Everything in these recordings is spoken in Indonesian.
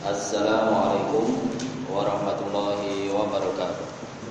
Assalamualaikum warahmatullahi wabarakatuh.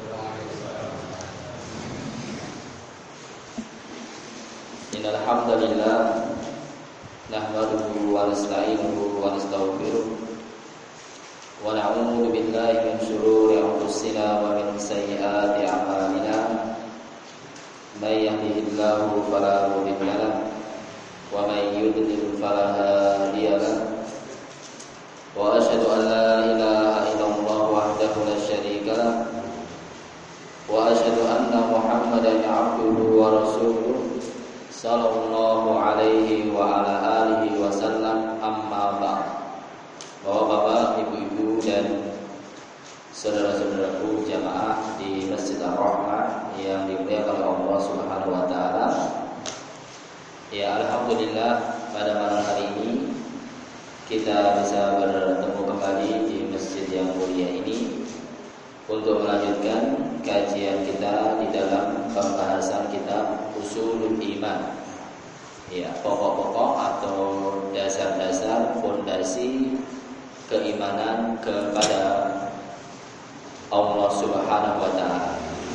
Innal hamdalillah nahmaduhu wa nasta'inuhu wa nastaghfiruh wa na'udzu billahi min shururi anfusina wa min sayyiati a'malina. May yahdihillahu fala mudilla lahu wa may yudlil fala hadiya lahu. Wa asyhadu an la ilaha illallah wahdahu la syarika lah wa asyhadu anna Muhammadan 'abduhu wa rasuluh sallallahu alaihi wa ala alihi wasallam. Amma ba'd. Bapak-bapak, ibu-ibu dan saudara-saudaraku jamaah di Masjid Ar-Rahmah yang dimuliakan oleh Allah Subhanahu wa taala. Ya, alhamdulillah pada malam hari ini kita bisa bertemu kembali di masjid yang mulia ini untuk melanjutkan kajian kita di dalam pembahasan kitab Ushulul Iman. Ya, pokok-pokok atau dasar-dasar fondasi keimanan kepada Allah Subhanahu wa taala.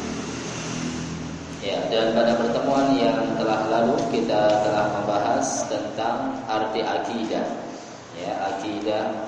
Ya, dan pada pertemuan yang telah lalu kita telah membahas tentang arti akidah. Ya, akidah.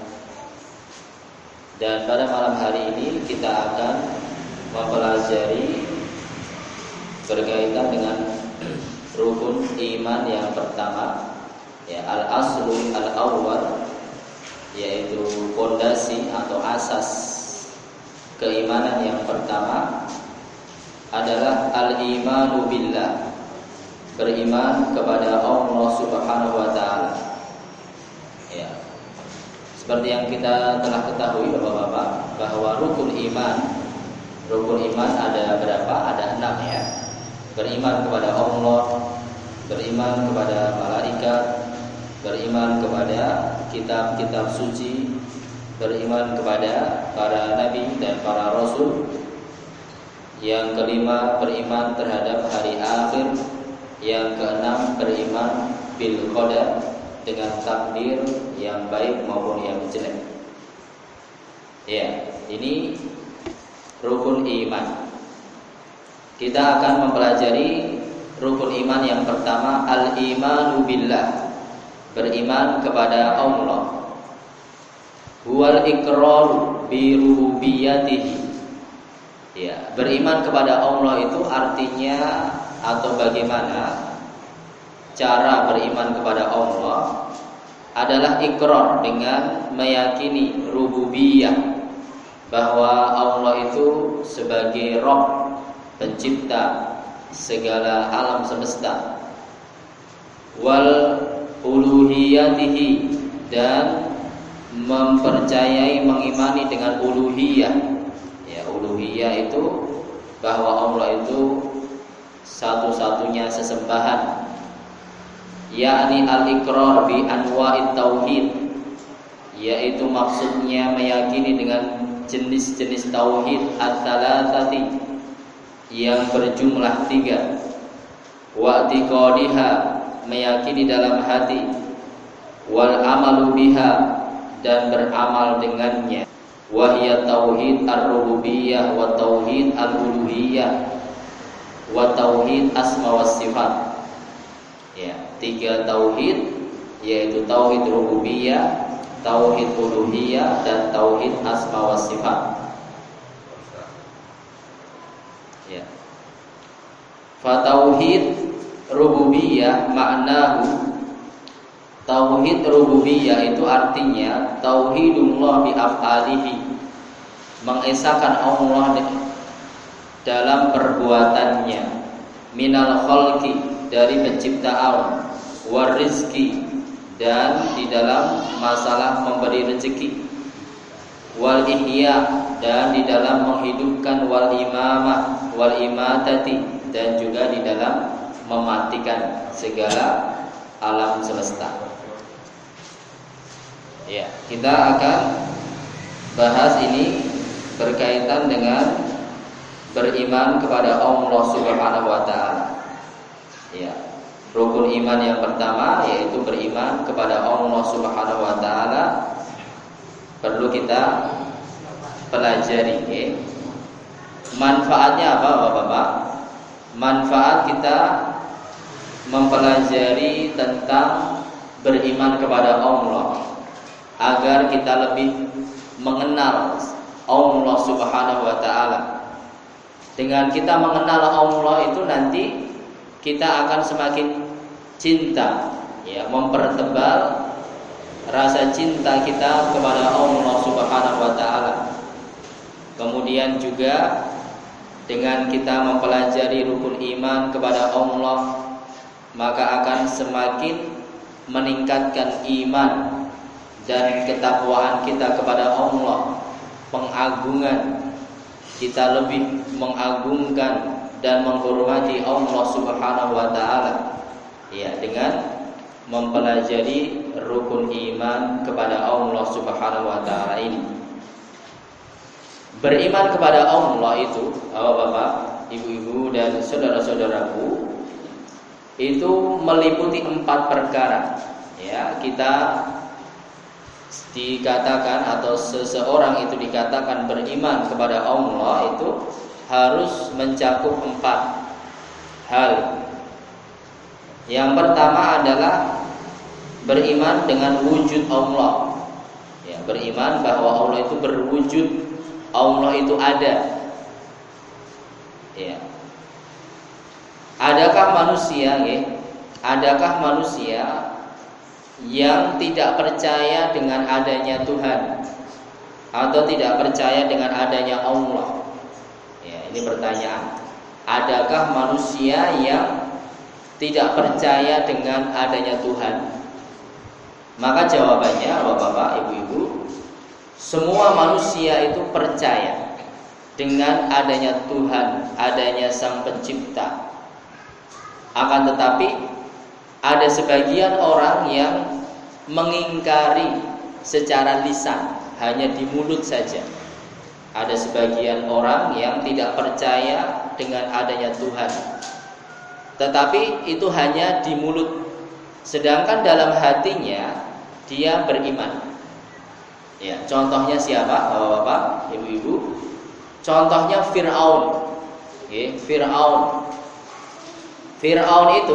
Dan pada malam hari ini kita akan mempelajari berkaitan dengan rukun iman yang pertama, ya, al-aslu al-awwal, yaitu fondasi atau asas keimanan yang pertama adalah al-imanu billah, beriman kepada Allah Subhanahu wa taala. Ya. Seperti yang kita telah ketahui Bapak-bapak, bahwa rukun iman ada berapa? Ada 6 ya. Beriman kepada Allah, beriman kepada malaikat, beriman kepada kitab-kitab suci, beriman kepada para nabi dan para rasul. Yang kelima, beriman terhadap hari akhir. Yang keenam, beriman bil qadar, dengan takdir yang baik maupun yang jelek. Ya, ini rukun iman. Kita akan mempelajari rukun iman yang pertama, al-imanu billah, beriman kepada Allah. Huwal iqraru bi rububiyyatihi. Ya, beriman kepada Allah itu artinya atau bagaimana cara beriman kepada Allah adalah ikrar, dengan meyakini rububiyah, bahwa Allah itu sebagai Rabb, pencipta segala alam semesta, wal uluhiyatihi, dan mempercayai, mengimani dengan uluhiyah. Ya, uluhiyah itu bahwa Allah itu satu-satunya sesembahan, yakni al-iqrar bi anwa'it tauhid, yaitu maksudnya meyakini dengan jenis-jenis tauhid at-thalathati, yang berjumlah 3. Wa i'tiqadiha, meyakini dalam hati, wal amalu biha, dan beramal dengannya. Wa hiya tauhid ar-rububiyyah wa tauhid al-uluhiyyah wa tauhid asma was sifat. Ya, 3 tauhid, yaitu tauhid rububiyah, tauhid uluhiyah, dan tauhid asma was sifat. Ya. Fa tauhid rububiyah maknahu, tauhid rububiyah itu artinya tauhidullah bi af'alihi, mengesahkan Allah dalam perbuatannya, minal khalqi, dari pencipta alam, war rizki, dan di dalam masalah memberi rezeki, wal ihya, dan di dalam menghidupkan, wal imamah, wal imatati, dan juga di dalam mematikan segala alam semesta. Ya, kita akan bahas ini berkaitan dengan beriman kepada Allah Subhanahu wa taala. Ya, rukun iman yang pertama yaitu beriman kepada Allah Subhanahu wa taala. Perlu kita pelajari. Manfaatnya apa Bapak-bapak? Manfaat kita mempelajari tentang beriman kepada Allah agar kita lebih mengenal Allah Subhanahu wa taala. Dengan kita mengenal Allah itu nanti kita akan semakin cinta, ya, mempertebal rasa cinta kita kepada Allah Subhanahu wa taala. Kemudian juga dengan kita mempelajari rukun iman kepada Allah, maka akan semakin meningkatkan iman dan ketakwaan kita kepada Allah. Pengagungan, kita lebih mengagungkan dan menghormati Allah Subhanahu wa taala, ya, dengan mempelajari rukun iman kepada Allah Subhanahu wa taala ini. Beriman kepada Allah itu, Bapak, Ibu-ibu dan saudara-saudaraku, itu meliputi 4 perkara. Ya, kita dikatakan atau seseorang itu dikatakan beriman kepada Allah itu harus mencakup 4 hal. Yang pertama adalah beriman dengan wujud Allah. Ya, beriman bahwa Allah itu berwujud, Allah itu ada. Ya. Adakah manusia, ya? Adakah manusia yang tidak percaya dengan adanya Tuhan atau tidak percaya dengan adanya Allah? Ya, ini pertanyaan. Adakah manusia yang tidak percaya dengan adanya Tuhan? Maka jawabannya, Bapak, Ibu-ibu, semua manusia itu percaya dengan adanya Tuhan, adanya Sang Pencipta. Akan tetapi ada sebagian orang yang mengingkari secara lisan, hanya di mulut saja. Ada sebagian orang yang tidak percaya dengan adanya Tuhan, tetapi itu hanya di mulut, sedangkan dalam hatinya dia beriman. Ya, contohnya siapa, Bapak-bapak, Ibu-ibu? Contohnya Fir'aun. Ya, Fir'aun itu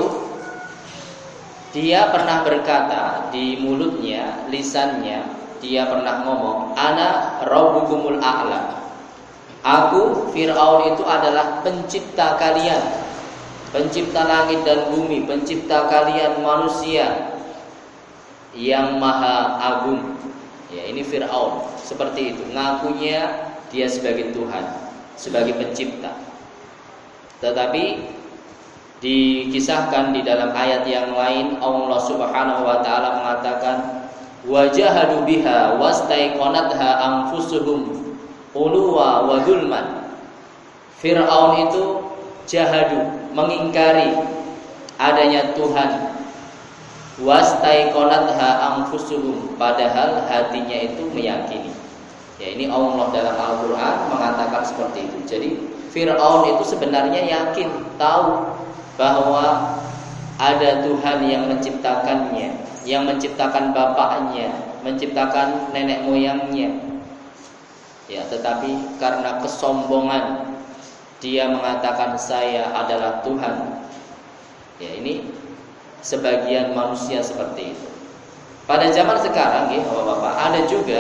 dia pernah berkata di mulutnya, lisannya, dia pernah ngomong, "Ana rabbukumul a'la." Aku, Fir'aun itu adalah pencipta kalian, pencipta langit dan bumi, pencipta kalian manusia yang maha agung. Ya, ini Fir'aun seperti itu, ngakunya dia sebagai Tuhan, sebagai pencipta. Tetapi dikisahkan di dalam ayat yang lain, Allah Subhanahu wa taala mengatakan, "Wajahadu biha wastaiqanatha anfusuhum uluwa wa dzulman." Fir'aun itu jahadu, mengingkari adanya Tuhan. Wastaiqanatha anfusuhum, padahal hatinya itu meyakini. Ya, ini Allah dalam Al-Qur'an mengatakan seperti itu. Jadi Fir'aun itu sebenarnya yakin, tahu bahwa ada Tuhan yang menciptakannya, yang menciptakan bapaknya, menciptakan nenek moyangnya. Ya, tetapi karena kesombongan dia mengatakan saya adalah Tuhan. Ya, ini sebagian manusia seperti itu. Pada zaman sekarang, ya, Bapak-bapak, ada juga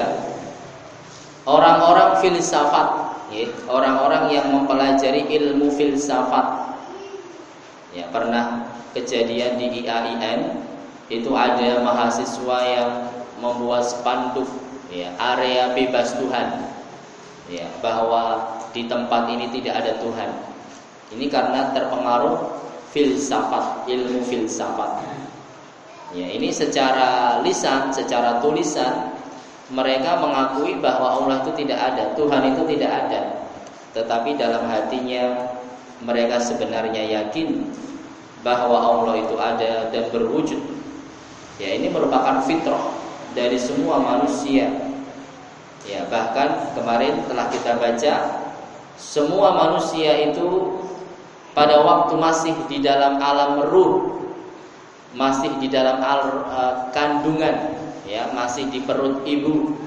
orang-orang filsafat, ya, orang-orang yang mempelajari ilmu filsafat. Ya, pernah kejadian di IAIN, itu ada mahasiswa yang membuat spanduk, ya, area bebas Tuhan, ya, bahwa di tempat ini tidak ada Tuhan. Ini karena terpengaruh filsafat, ilmu filsafat. Ya, ini secara lisan, secara tulisan mereka mengakui bahwa Allah itu tidak ada, Tuhan itu tidak ada. Tetapi dalam hatinya mereka sebenarnya yakin bahwa Allah itu ada dan berwujud. Ya, ini merupakan fitrah dari semua manusia. Ya, bahkan kemarin telah kita baca, semua manusia itu pada waktu masih di dalam alam ruh, masih di dalam kandungan, ya, masih di perut ibu,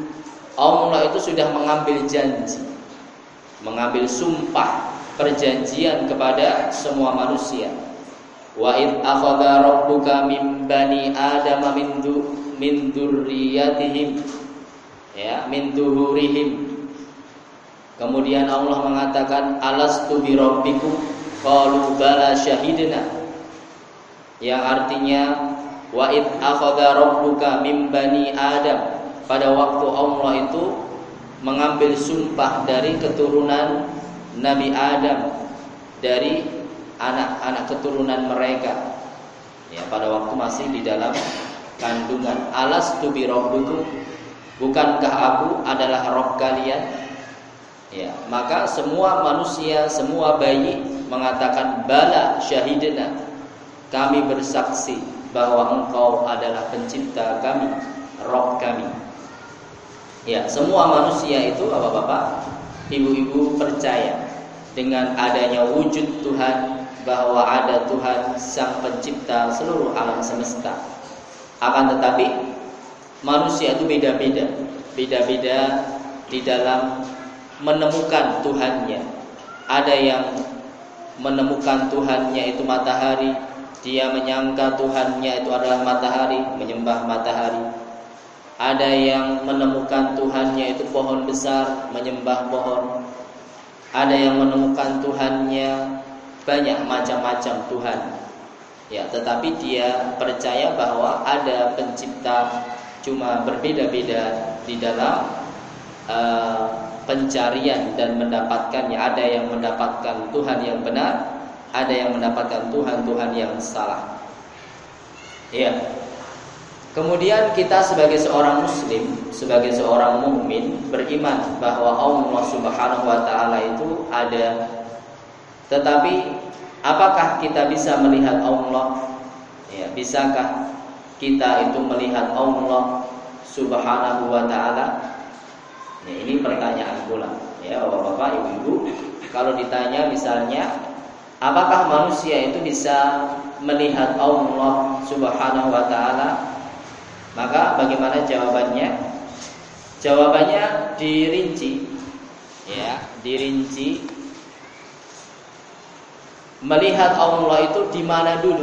Allah itu sudah mengambil janji, mengambil sumpah perjanjian kepada semua manusia. Wa id akhadha rabbuka min bani adama min dzurriyyatihim, ya, min duhurihim. Kemudian Allah mengatakan, alastu bi rabbikum qalu bala syahidna, yang artinya wa id akhadha rabbuka min bani adam, pada waktu Allah itu mengambil sumpah dari keturunan Nabi Adam, dari anak-anak keturunan mereka, ya, pada waktu masih di dalam kandungan. Alastu bi rabbikum, bukankah aku adalah Rabb kalian? Ya, maka semua manusia, semua bayi mengatakan bala syahidna, kami bersaksi bahwa engkau adalah pencipta kami, Rabb kami. Ya, semua manusia itu, bapak-bapak, ibu-ibu, percaya dengan adanya wujud Tuhan, bahwa ada Tuhan sang pencipta seluruh alam semesta. Akan tetapi manusia itu beda-beda di dalam menemukan Tuhannya. Ada yang menemukan Tuhannya itu matahari, dia menyangka Tuhannya itu adalah matahari, menyembah matahari. Ada yang menemukan Tuhannya itu pohon besar, menyembah pohon. Ada yang menemukan Tuhannya banyak macam-macam Tuhan, ya, tetapi dia percaya bahwa ada pencipta, cuma berbeda-beda di dalam pencarian dan mendapatkannya. Ada yang mendapatkan Tuhan yang benar, ada yang mendapatkan Tuhan yang salah. Ya. Kemudian kita sebagai seorang muslim, sebagai seorang mukmin, beriman bahwa Allah Subhanahu wa taala itu ada. Tetapi apakah kita bisa melihat Allah? Ya, bisakah kita itu melihat Allah Subhanahu wa taala? Ya, ini pertanyaan pula. Ya, Bapak-bapak, Ibu-ibu, kalau ditanya misalnya, apakah manusia itu bisa melihat Allah Subhanahu wa taala? Maka bagaimana jawabannya? Jawabannya dirinci, ya, dirinci. Melihat Allah itu di mana dulu?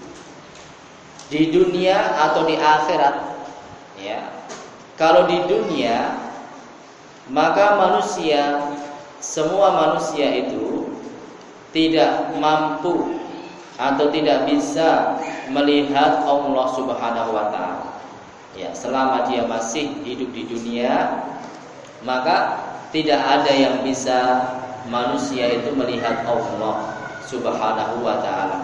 Di dunia atau di akhirat? Ya. Kalau di dunia, maka manusia, semua manusia itu tidak mampu atau tidak bisa melihat Allah Subhanahu wa taala. Ya, selama dia masih hidup di dunia, maka tidak ada yang bisa manusia itu melihat Allah Subhanahu wa taala.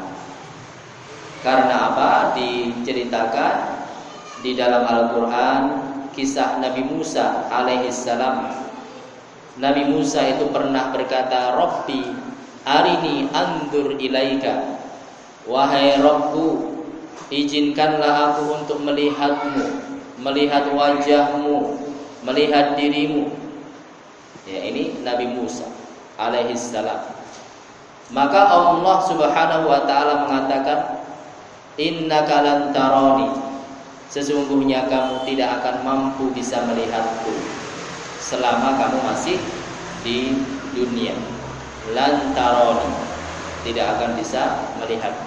Karena apa? Diceritakan di dalam Al-Qur'an kisah Nabi Musa alaihissalam. Nabi Musa itu pernah berkata, Rabbi arini andur ilaika, wahai Rabbku, izinkanlah aku untuk melihatmu, melihat wajahmu, melihat dirimu. Ya, ini Nabi Musa alaihissalam. Maka Allah Subhanahu wa taala mengatakan, innaka lan tarani, sesungguhnya kamu tidak akan mampu bisa melihatku selama kamu masih di dunia. Lan tarani, tidak akan bisa melihatku.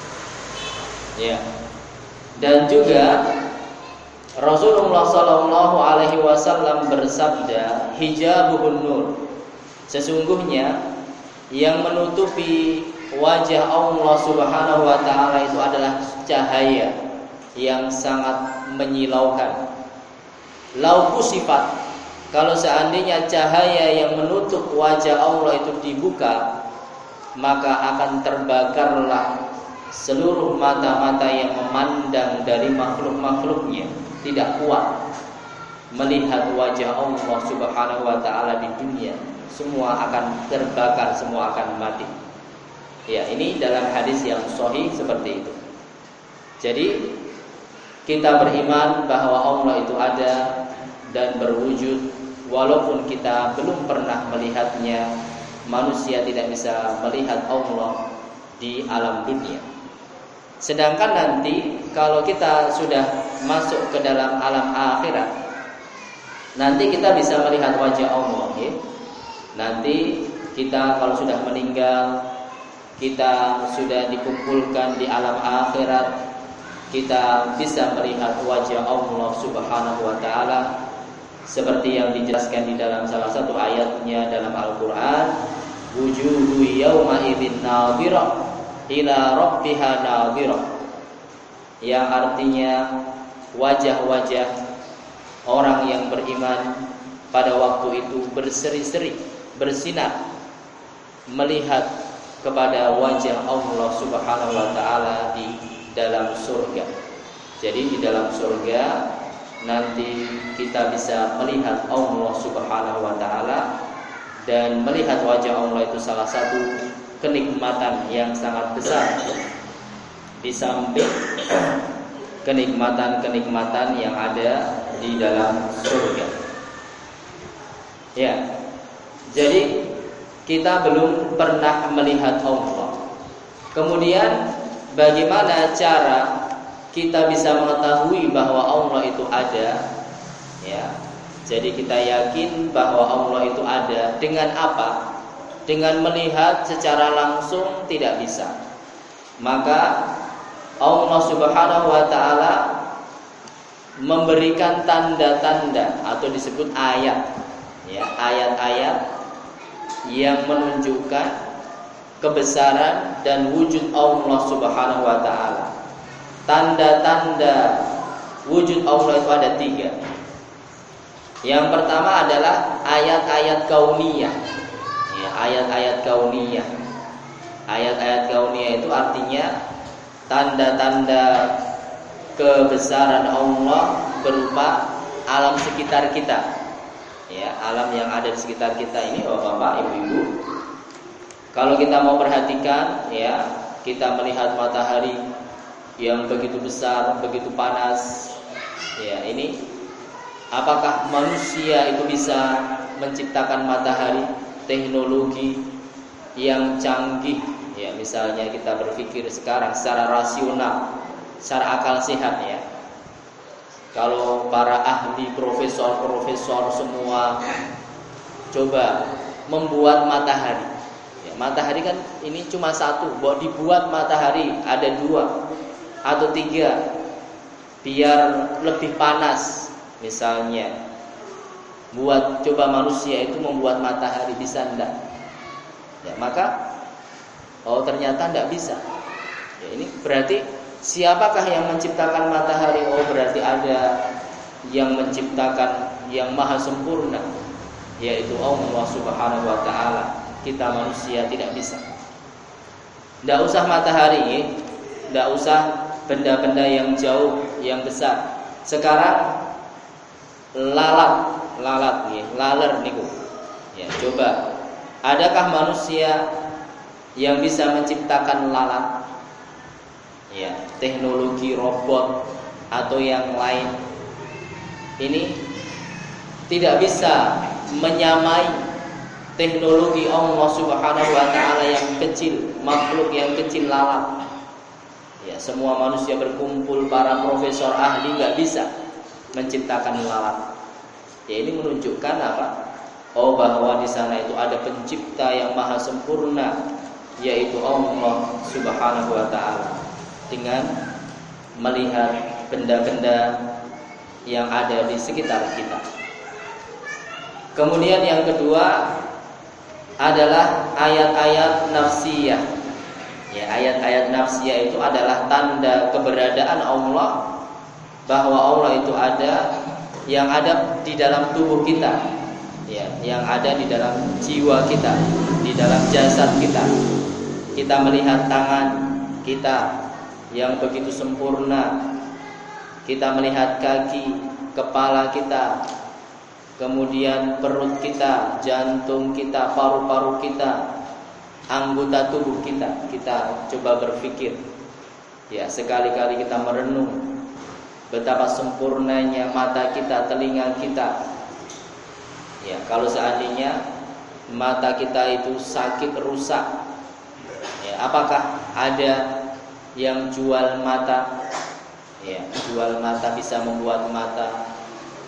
Ya. Dan juga Rasulullah sallallahu alaihi wasallam bersabda, hijabuhun nur, sesungguhnya yang menutupi wajah Allah Subhanahu wa taala itu adalah cahaya yang sangat menyilaukan. Lau kusifat, kalau seandainya cahaya yang menutup wajah Allah itu dibuka, maka akan terbakarlah seluruh mata-mata yang memandang dari makhluk-makhluknya, tidak kuat melihat wajah Allah Subhanahu wa taala di dunia. Semua akan terbakar, semua akan mati. Ya, ini dalam hadis yang sahih seperti itu. Jadi kita beriman bahwa Allah itu ada dan berwujud, walaupun kita belum pernah melihatnya. Manusia tidak bisa melihat Allah di alam dunia. Sedangkan nanti kalau kita sudah masuk ke dalam alam akhirat, nanti kita bisa melihat wajah Allah, ya. Nanti kita kalau sudah meninggal, kita sudah dikumpulkan di alam akhirat, kita bisa melihat wajah Allah Subhanahu wa taala seperti yang dijelaskan di dalam salah satu ayatnya dalam Al-Qur'an, wujuhu yauma idzin nadhirah ila rabbiha nadhirah, yang artinya wajah-wajah orang yang beriman pada waktu itu berseri-seri, bersinar, melihat kepada wajah Allah Subhanahu wa taala di dalam surga. Jadi di dalam surga nanti kita bisa melihat Allah Subhanahu wa taala, dan melihat wajah Allah itu salah satu kenikmatan yang sangat besar di samping kenikmatan-kenikmatan yang ada di dalam surga. Ya. Jadi kita belum pernah melihat Allah. Kemudian bagaimana cara kita bisa mengetahui bahwa Allah itu ada? Ya. Jadi kita yakin bahwa Allah itu ada dengan apa? Dengan melihat secara langsung tidak bisa. Maka Allah Subhanahu wa taala memberikan tanda-tanda atau disebut ayat, ya, ayat-ayat yang menunjukkan kebesaran dan wujud Allah Subhanahu wa taala. Tanda-tanda wujud Allah itu ada 3. Yang pertama adalah ayat-ayat kauniyah. Ya, ayat-ayat kauniyah. Ayat-ayat kauniyah itu artinya tanda-tanda kebesaran Allah berupa alam sekitar kita. Ya, alam yang ada di sekitar kita ini, Bapak, Ibu-ibu. Kalau kita mau perhatikan, ya, kita melihat matahari yang begitu besar, begitu panas. Ya, ini apakah manusia itu bisa menciptakan matahari? Teknologi yang canggih, ya, misalnya kita berpikir sekarang secara rasional, secara akal sehat, ya. Kalau para ahli, profesor semua coba membuat matahari, ya, matahari kan ini cuma satu, bahwa dibuat matahari ada 2 atau 3 biar lebih panas, misalnya. Coba manusia itu membuat matahari, bisa enggak? Ya, maka ternyata enggak bisa. Ya, ini berarti siapakah yang menciptakan matahari? Berarti ada yang menciptakan yang maha sempurna, yaitu Allah Subhanahu wa taala. Kita manusia tidak bisa. Enggak usah matahari, enggak usah benda-benda yang jauh, yang besar. Sekarang lalat nih, laler niku. Ya, coba, adakah manusia yang bisa menciptakan lalat? Ya, teknologi robot atau yang lain ini tidak bisa menyamai teknologi Allah Subhanahu wa taala yang kecil, makhluk yang kecil, lalat. Ya, semua manusia berkumpul, para profesor ahli nggak bisa menciptakan lalat. Ya, ini menunjukkan apa? Bahwa di sana itu ada pencipta yang maha sempurna, yaitu Allah Subhanahu wa taala. Dengan melihat benda-benda yang ada di sekitar kita. Kemudian yang kedua adalah ayat-ayat nafsiyah. Ya, ayat-ayat nafsiyah itu adalah tanda keberadaan Allah, bahwa Allah itu ada, yang ada di dalam tubuh kita, ya, yang ada di dalam jiwa kita, di dalam jasad kita. Kita melihat tangan kita yang begitu sempurna, kita melihat kaki, kepala kita, kemudian perut kita, jantung kita, paru-paru kita, anggota tubuh kita. Kita coba berpikir, ya, sekali-kali kita merenung betapa sempurnanya mata kita, telinga kita. Ya, kalau seandainya mata kita itu sakit, rusak, ya, apakah ada yang jual mata? Ya, jual mata bisa membuat mata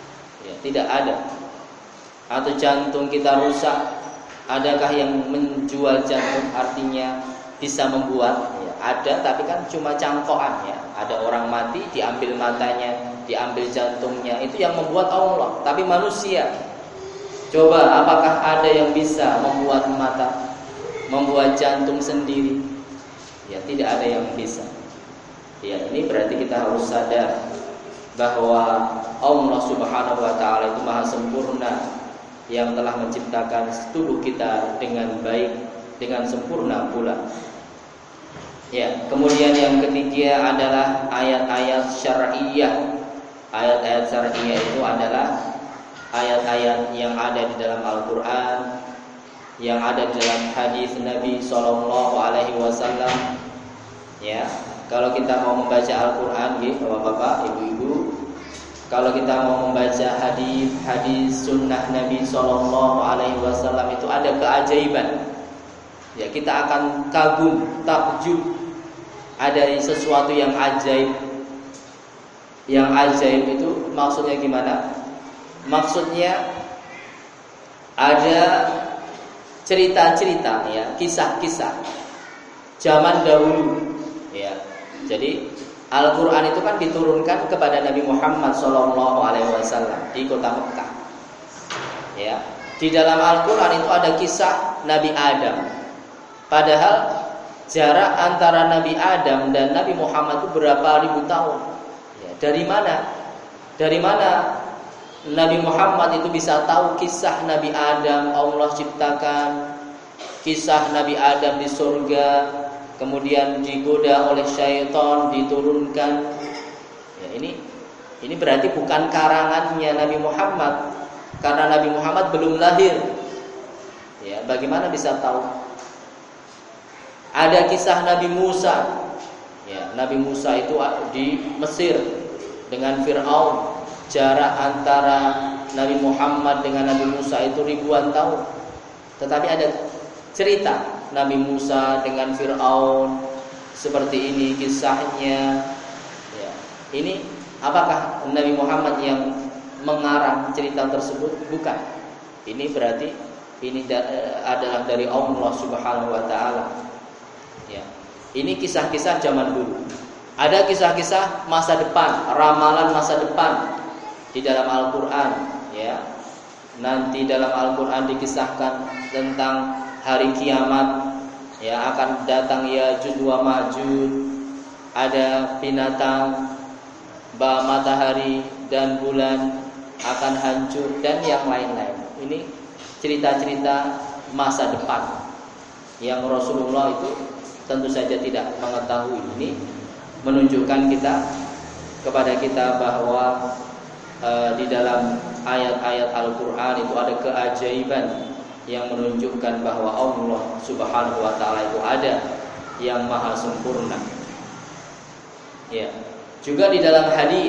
Ya, tidak ada. Atau jantung kita rusak, adakah yang menjual jantung artinya bisa membuat? Ya, ada, tapi kan cuma cangkokan ya. Ada orang mati diambil matanya, diambil jantungnya, itu yang membuat Allah. Tapi manusia, coba apakah ada yang bisa membuat mata, membuat jantung sendiri? Ya, tidak ada yang bisa. Ya, ini berarti kita harus sadar bahwa Allah Subhanahu wa taala itu Maha sempurna, yang telah menciptakan tubuh kita dengan baik, dengan sempurna pula. Ya, kemudian yang ketiga adalah ayat-ayat syar'iyyah. Ayat-ayat syar'iyyah itu adalah ayat-ayat yang ada di dalam Al-Qur'an, yang ada di dalam hadis Nabi sallallahu alaihi wasallam. Ya, kalau kita mau membaca Al-Qur'an nggih, Bapak-bapak, Ibu-ibu, kalau kita mau membaca hadis sunnah Nabi sallallahu alaihi wasallam itu ada keajaiban. Ya, kita akan kagum, takjub, ada sesuatu yang ajaib. Yang ajaib itu maksudnya gimana? Maksudnya ada cerita-cerita ya, kisah-kisah zaman dahulu ya. Jadi Al-Quran itu kan diturunkan kepada Nabi Muhammad SAW di kota Mekah. Ya, di dalam Al-Quran itu ada kisah Nabi Adam. Padahal jarak antara Nabi Adam dan Nabi Muhammad itu berapa ribu tahun. Ya, dari mana? Dari mana Nabi Muhammad itu bisa tahu kisah Nabi Adam Allah ciptakan, kisah Nabi Adam di surga, kemudian digoda oleh syaitan, diturunkan. Ya, ini berarti bukan karangannya Nabi Muhammad, karena Nabi Muhammad belum lahir. Ya, bagaimana bisa tahu? Ada kisah Nabi Musa. Ya, Nabi Musa itu di Mesir dengan Fir'aun. Jarak antara Nabi Muhammad dengan Nabi Musa itu ribuan tahun. Tetapi ada cerita Nabi Musa dengan Fir'aun seperti ini kisahnya. Ya, ini apakah Nabi Muhammad yang mengarang cerita tersebut? Bukan. Ini berarti ini adalah dari Allah Subhanahu wa taala. Ya. Ini kisah-kisah zaman dulu. Ada kisah-kisah masa depan, ramalan masa depan di dalam Al-Qur'an, ya. Nanti dalam Al-Qur'an dikisahkan tentang hari kiamat, ya, akan datang Ya'juj wa Ma'juj, ada binatang, matahari dan bulan akan hancur dan yang lain-lain. Ini cerita-cerita masa depan yang Rasulullah itu tentu saja tidak mengetahui. Ini menunjukkan kepada kita bahwa di dalam ayat-ayat Al-Quran itu ada keajaiban yang menunjukkan bahwa Allah Subhanahu wa taala itu ada, yang maha sempurna. Ya. Juga di dalam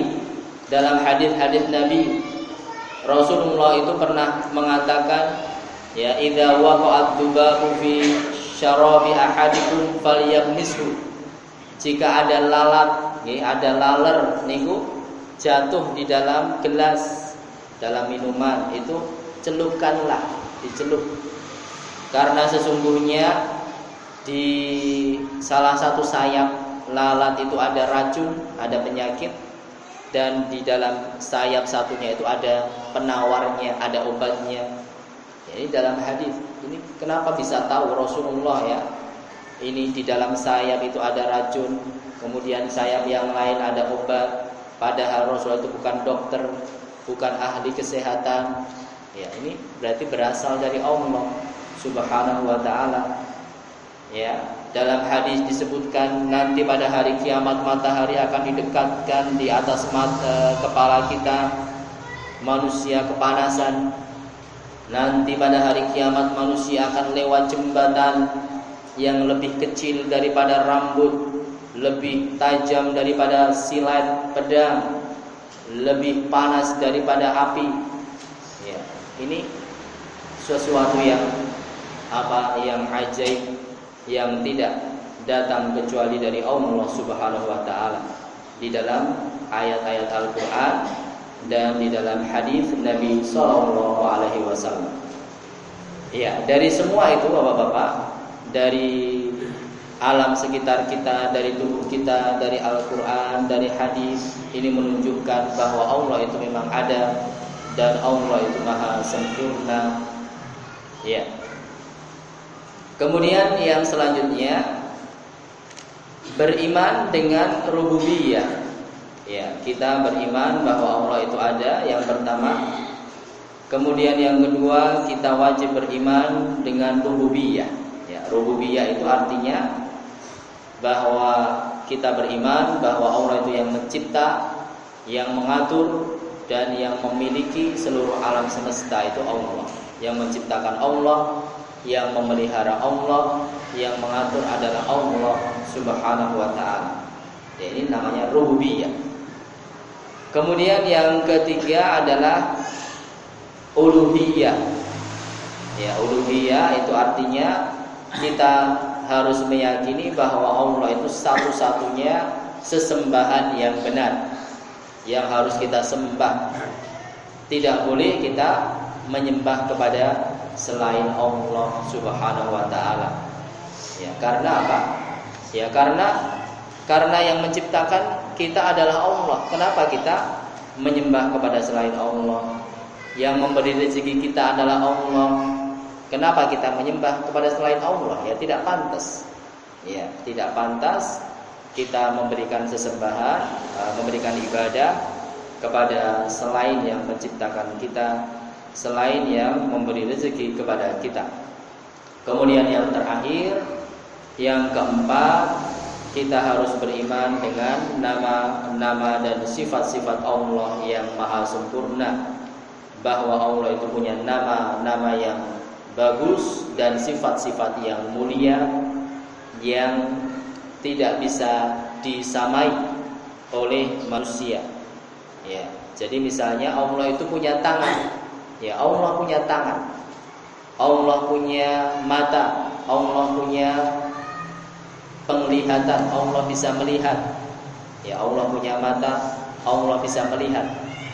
hadis Nabi, Rasulullah itu pernah mengatakan, ya, idza waqa'ad dubabu fi syarabi ahadikum falyabnishu. Jika ada lalat, ya, ada laler niku jatuh di dalam gelas, dalam minuman, itu celupkanlah, dicelup. Karena sesungguhnya di salah satu sayap lalat itu ada racun, ada penyakit, dan di dalam sayap satunya itu ada penawarnya, ada obatnya. Ini dalam hadis. Ini kenapa bisa tahu Rasulullah, ya? Ini di dalam sayap itu ada racun, kemudian sayap yang lain ada obat. Padahal Rasulullah itu bukan dokter, bukan ahli kesehatan. Ya, ini berarti berasal dari Allah Subhanahu wa taala. Ya, dalam hadis disebutkan nanti pada hari kiamat matahari akan didekatkan di atas kepala kita, manusia kepanasan. Nanti pada hari kiamat manusia akan lewat jembatan yang lebih kecil daripada rambut, lebih tajam daripada silet pedang, lebih panas daripada api. Ya, ini sesuatu yang ajaib, yang tidak datang kecuali dari Allah Subhanahu wa taala. Di dalam ayat-ayat Al-Qur'an dan di dalam hadis Nabi Shallallahu Alaihi Wasallam. Ya, dari semua itu bapak-bapak, dari alam sekitar kita, dari tubuh kita, dari Al-Quran, dari hadis, ini menunjukkan bahwa Allah itu memang ada dan Allah itu maha sempurna. Ya. Kemudian yang selanjutnya, beriman dengan rububiyah. Ya, kita beriman bahwa Allah itu ada, yang pertama. Kemudian yang kedua, kita wajib beriman dengan rububiyah. Ya, rububiyah itu artinya bahwa kita beriman bahwa Allah itu yang mencipta, yang mengatur, dan yang memiliki seluruh alam semesta itu Allah. Yang menciptakan Allah, yang memelihara Allah, yang mengatur adalah Allah Subhanahu wa ta'ala. Ya, ini namanya rububiyah. Kemudian yang ketiga adalah uluhiyah. Ya, uluhiyah itu artinya kita harus meyakini bahwa Allah itu satu-satunya sesembahan yang benar, yang harus kita sembah. Tidak boleh kita menyembah kepada selain Allah Subhanahu wa ta'ala. Ya, karena apa? Ya, karena yang menciptakan kita adalah Allah. Kenapa kita menyembah kepada selain Allah? Yang memberi rezeki kita adalah Allah. Kenapa kita menyembah kepada selain Allah? Ya, tidak pantas. Ya, tidak pantas kita memberikan sesembahan, memberikan ibadah kepada selain yang menciptakan kita, selain yang memberi rezeki kepada kita. Kemudian yang terakhir, yang keempat, kita harus beriman dengan nama-nama dan sifat-sifat Allah yang maha sempurna. Bahwa Allah itu punya nama-nama yang bagus dan sifat-sifat yang mulia yang tidak bisa disamai oleh manusia. Ya, jadi misalnya Allah itu punya tangan. Ya, Allah punya tangan. Allah punya mata. Allah punya penglihatan. Allah bisa melihat. Ya, Allah punya mata. Allah bisa melihat.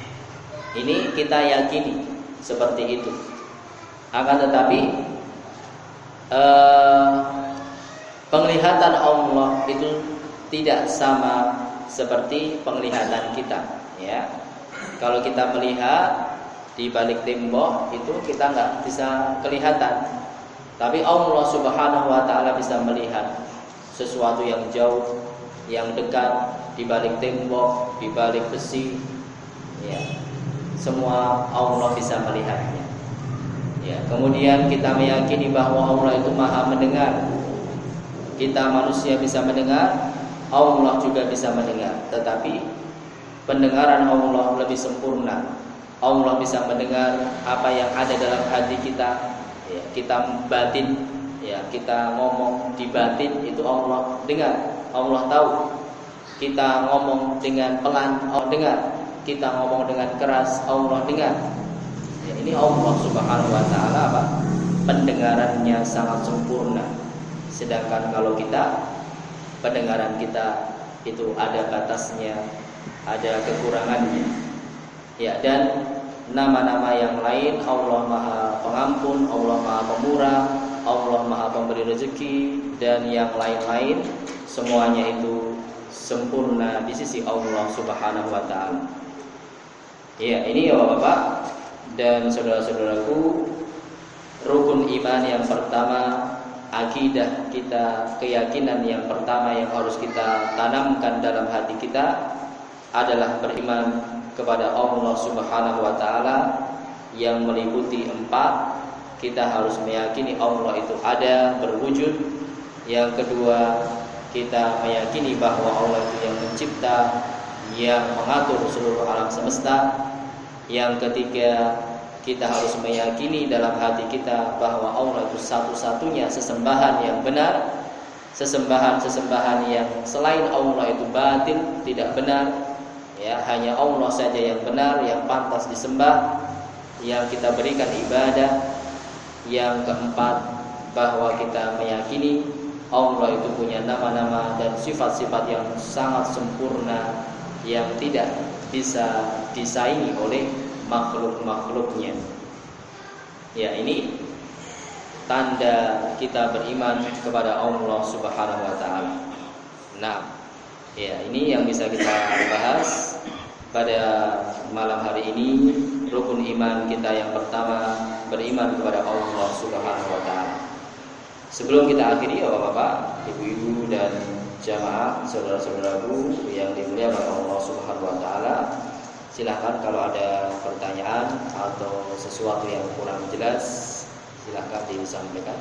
Ini kita yakini seperti itu. Akan tetapi penglihatan Allah itu tidak sama seperti penglihatan kita. Ya, kalau kita melihat di balik tembok itu kita nggak bisa kelihatan, tapi Allah Subhanahu wa ta'ala bisa melihat sesuatu yang jauh, yang dekat, di balik tembok, di balik besi. Ya, semua Allah bisa melihatnya. Ya, kemudian kita meyakini bahwa Allah itu maha mendengar. Kita manusia bisa mendengar, Allah juga bisa mendengar, tetapi pendengaran Allah lebih sempurna. Allah bisa mendengar apa yang ada dalam hati kita. Ya, kita batin, ya, kita ngomong di batin itu Allah dengar, Allah tahu. Kita ngomong dengan pelan, Allah dengar. Kita ngomong dengan keras, Allah dengar. Ya, ini Allah Subhanahu wa ta'ala apa? Pendengarannya sangat sempurna. Sedangkan kalau kita, pendengaran kita itu ada batasnya, ada kekurangannya. Ya, dan nama-nama yang lain, Allah maha pengampun, Allah maha pemurah, Allah maha pemberi rezeki, dan yang lain-lain, semuanya itu sempurna di sisi Allah Subhanahu wa ta'ala. Ya, ini ya Bapak dan saudara-saudaraku, rukun iman yang pertama, akidah kita, keyakinan yang pertama yang harus kita tanamkan dalam hati kita adalah beriman kepada Allah Subhanahu wa ta'ala yang meliputi 4. Kita harus meyakini Allah itu ada, berwujud. Yang kedua, kita meyakini bahwa Allah itu yang mencipta, yang mengatur seluruh alam semesta. Yang ketiga, kita harus meyakini dalam hati kita bahwa Allah itu satu-satunya sesembahan yang benar. Sesembahan-sesembahan yang selain Allah itu batil, tidak benar. Ya, hanya Allah saja yang benar, yang pantas disembah, yang kita berikan ibadah. Yang keempat, bahwa kita meyakini Allah itu punya nama-nama dan sifat-sifat yang sangat sempurna, yang tidak bisa disaingi oleh makhluk-makhluknya. Ya, ini tanda kita beriman kepada Allah Subhanahu wa taala. Nah, ya, ini yang bisa kita bahas pada malam hari ini. Rukun iman kita yang pertama, beriman kepada Allah Subhanahu wa taala. Sebelum kita akhiri, Bapak-bapak, ibu-ibu dan jamaah, saudara-saudaraku yang dimuliakan Allah Subhanahu wa taala, silahkan kalau ada pertanyaan atau sesuatu yang kurang jelas, silahkan disampaikan.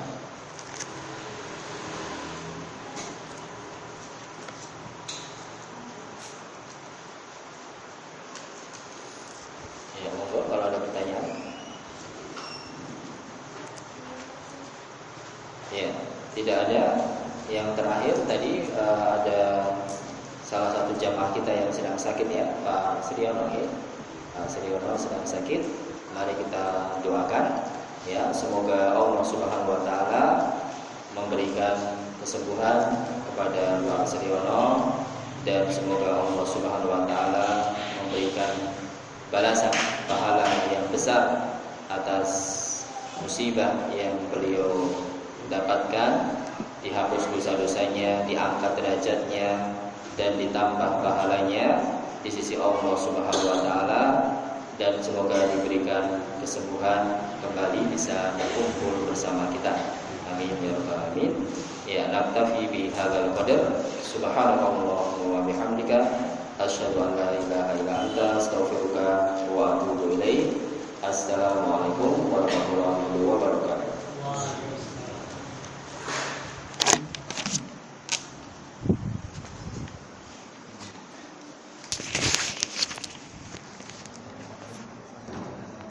Ya, monggo kalau ada pertanyaan. Ya, tidak ada. Yang terakhir tadi ada salah satu jamaah kita yang sedang sakit, ya, Pak Sriono, ya. Pak Sriono sedang sakit. Mari kita doakan, ya, semoga Allah Subhanahu wa taala memberikan kesembuhan kepada Pak Sriono, dan semoga Allah Subhanahu wa taala memberikan balasan pahala yang besar atas musibah yang beliau dapatkan, dihapus dosa-dosanya, diangkat derajatnya, dan ditambah pahalanya di sisi Allah Subhanahu wa taala, dan semoga diberikan kesembuhan kembali bisa berkumpul bersama kita. Amin ya rabbal alamin. Ya, naktafi bi hadzal qadar. Subhanakallahumma wa bihamdika asyhadu an la ilaha illa anta astaghfiruka wa atubu ilaik. Assalamualaikum warahmatullahi wabarakatuh.